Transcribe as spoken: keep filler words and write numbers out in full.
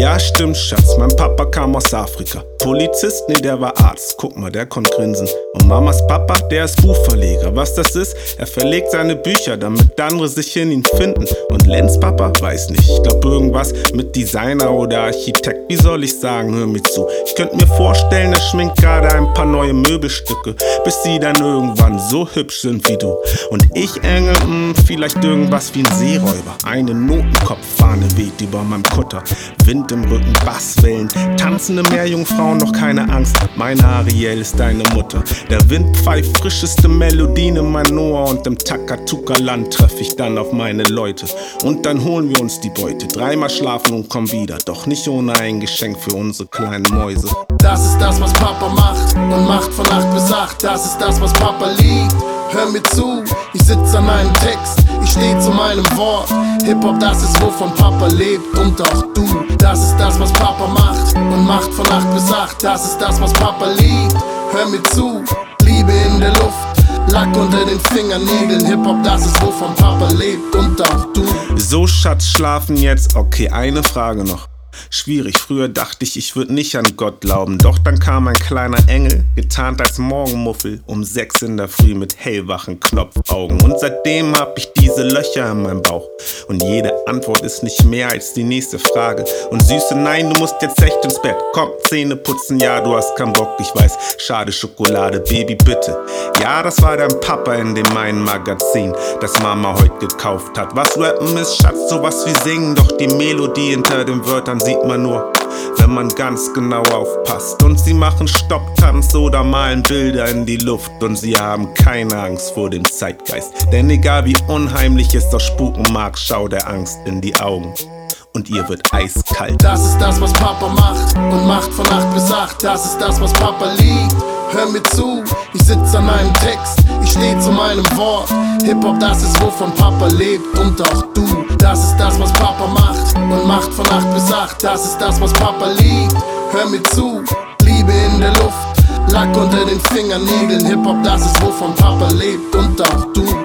Ja, stimmt, Schatz, mein Papa kam aus Afrika. Polizist? Nee, der war Arzt. Guck mal, der konnte grinsen. Und Mamas Papa, der ist Buchverleger. Was das ist? Er verlegt seine Bücher, damit andere sich in ihn finden. Und Lenz Papa? Weiß nicht. Ich glaub irgendwas mit Designer oder Architekt. Wie soll ich sagen? Hör mir zu. Ich könnte mir vorstellen, er schminkt gerade ein paar neue Möbelstücke, bis sie dann irgendwann so hübsch sind wie du. Und ich, Engel, mh, vielleicht irgendwas wie ein Seeräuber. Eine Notenkopffahne weht über meinem Kutter. Wind im Rücken, Basswellen, tanzende Meerjungfrauen, noch keine Angst. Meine Ariel ist deine Mutter. Der Wind pfeift frischeste Melodien in mein Ohr und im Takatuka-Land treff ich dann auf meine Leute. Und dann holen wir uns die Beute. Dreimal schlafen und kommen wieder, doch nicht ohne ein Geschenk für unsere kleinen Mäuse. Das ist das, was Papa macht und macht von acht bis acht. Das ist das, was Papa liebt. Hör mir zu, ich sitz an einem Text, ich steh zu meinem Wort. Hip-Hop, das ist wovon Papa lebt und auch du. Das ist das, was Papa macht und macht von acht bis acht. Das ist das, was Papa liebt. Hör mir zu, Liebe in der Luft, Lack unter den Fingernägeln. Hip-Hop, das ist wovon Papa lebt und auch du. So, Schatz, schlafen jetzt? Okay, eine Frage noch. Schwierig, früher dachte ich, ich würde nicht an Gott glauben. Doch dann kam ein kleiner Engel, getarnt als Morgenmuffel, um sechs in der Früh mit hellwachen Knopfaugen. Und seitdem hab ich diese Löcher in meinem Bauch. Und jede Antwort ist nicht mehr als die nächste Frage. Und Süße, nein, du musst jetzt echt ins Bett. Komm, Zähne putzen, ja, du hast keinen Bock, ich weiß. Schade Schokolade, Baby, bitte. Ja, das war dein Papa in dem einen Magazin, das Mama heute gekauft hat. Was Rappen ist, Schatz, sowas wie Singen. Doch die Melodie hinter den Wörtern sieht man nur, wenn man ganz genau aufpasst. Und sie machen Stopptanz oder malen Bilder in die Luft. Und sie haben keine Angst vor dem Zeitgeist. Denn egal wie unheimlich es doch spuken mag, schau der Angst in die Augen und ihr wird eiskalt. Das ist das, was Papa macht und macht von acht bis acht. Das ist das, was Papa liebt. Hör mir zu, ich sitz an einem Text, ich steh zu meinem Wort. Hip-Hop, das ist wovon Papa lebt und auch du. Das ist das, was Papa macht und macht von acht bis acht. Das ist das, was Papa liebt. Hör mir zu, Liebe in der Luft, Lack unter den Fingernägeln. Hip-Hop, das ist wovon Papa lebt und auch du.